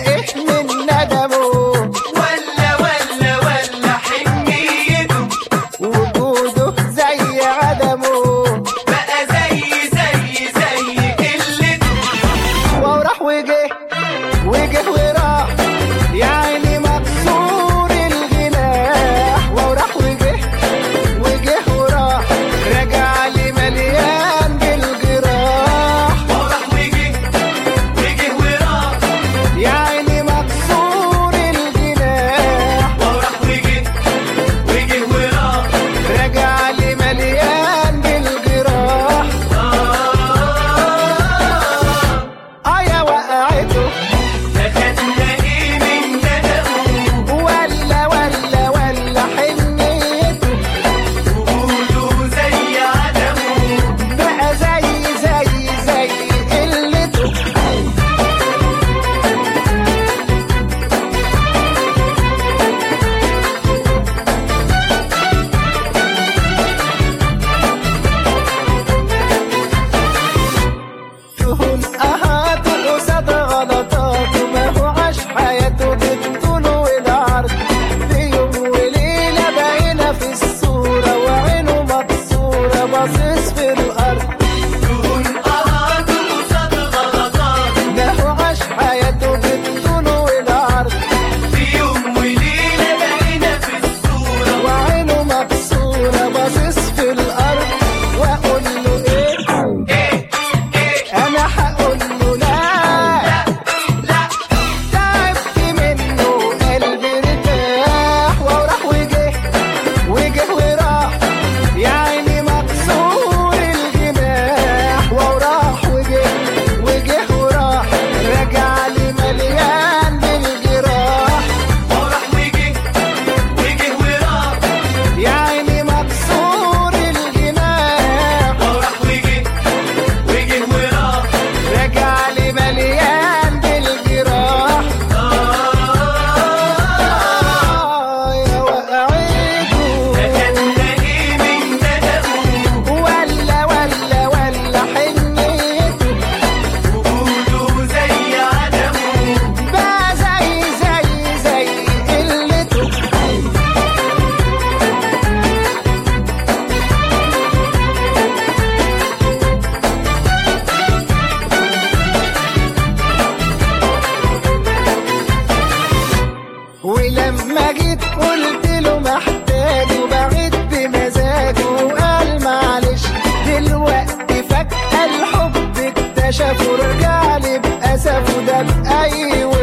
ايه من ندمه ولا حنيته وجوده زي عدمه بقى زي قلته وراح وجه وراح يا عيني مكسور الجناح وراح وجه وراح رجع لي مليان بالجراح وراح وجه وراح يا عيني مكسور الجناح وراح وجه وراح رجع لي مليان بالجراح يا وقعته أخدنا إيه من ندمه ولا حنيته وجوده زي عدمه بقى زي قلته تهون أهاته قصاد غلطاته ما هو عاش حياته بالطول والعرض في يوم وليلة بقينا في الصورة وعينه مكسورة باصص في الأرض دون قهاته قصاد غلطات ده هو عاش حياته بالطول والعرض في يوم وليلة بقينا في الصورة وعينه مكسورة باصص في الأرض وأقول له إيه أنا هقول له لا تعبت منه قلبي ارتاح وراح وجه وراح يا عيني مكسور الجناح وراح وجه وراح رجع لي مليان بالجراح وراح وجه وراح يا عيني مكسور الجناح وراح وجه وراح رجع لي مليان بالجراح يا وقعته أخدنا إيه من ندمه ولا حنيته وجوده زي عدمه بقى زي قلته ولما جيت قلت له محتاجه بعيد بمزاجه وقال معلش دلوقتي فجأة الحب اكتشفه رجع لي بأسفه ده بأي